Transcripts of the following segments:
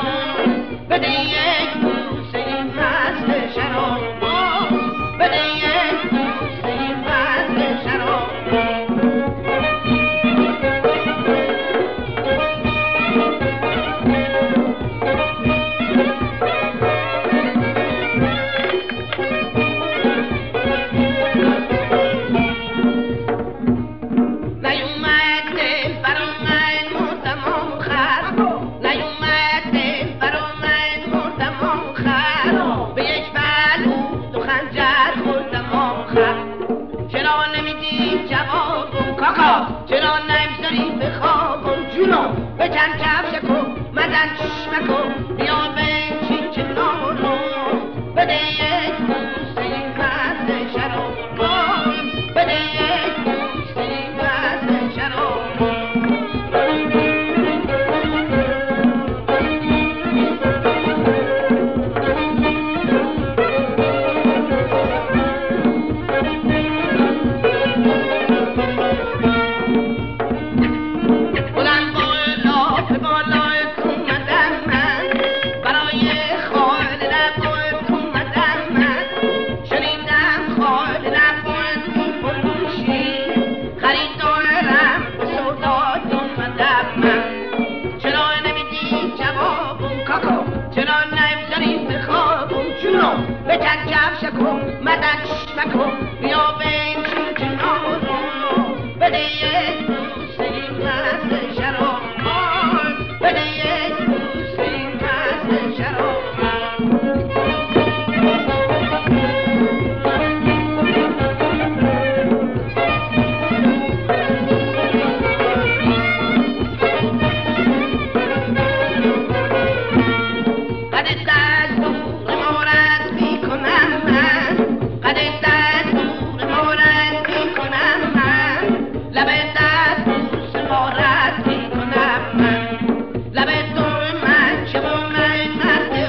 بده یک بوسه مست شراب بده یک بوسه مست شراب چرا نمیذاری بخوابم جونم بکن کفش کن مدن چشم کن بیا بنشین کنار رو بده یک بوسه مست شراب بده یک بوسه مست شراب بکن کفش کن مدن چشم کن بیا بنشین کنار رو بده یک بوسه مست شراب بده یک بوسه مست شراب لب تو من چه با من مست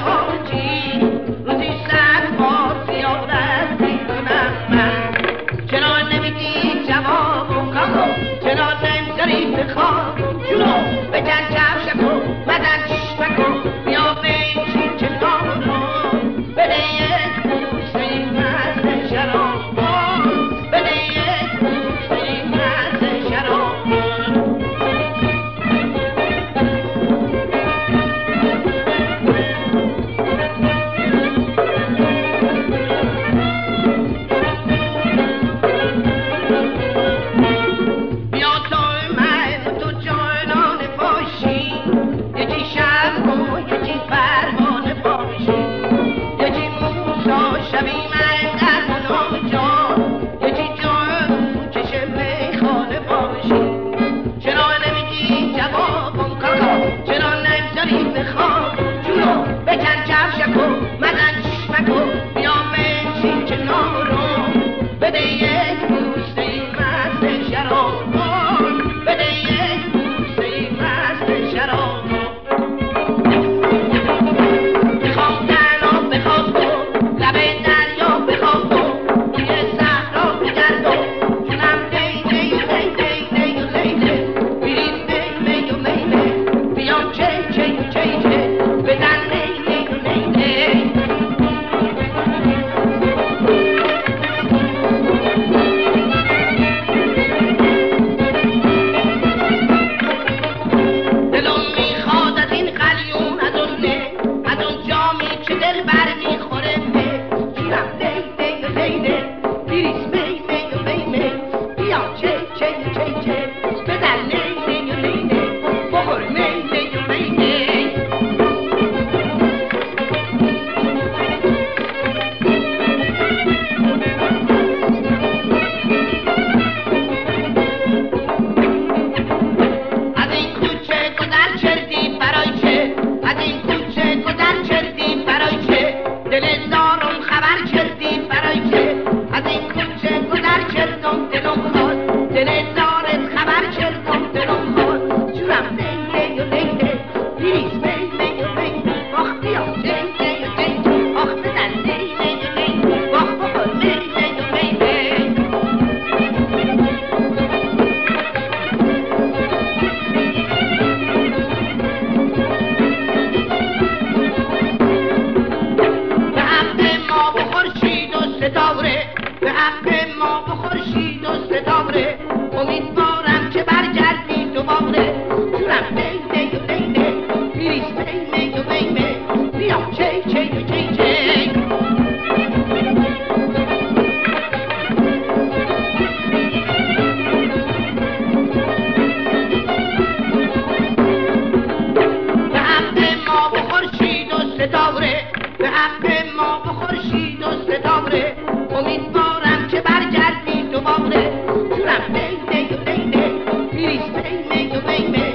امیدوارم که برگردی دوباره جونم بیده بیده پیریز بیده بیده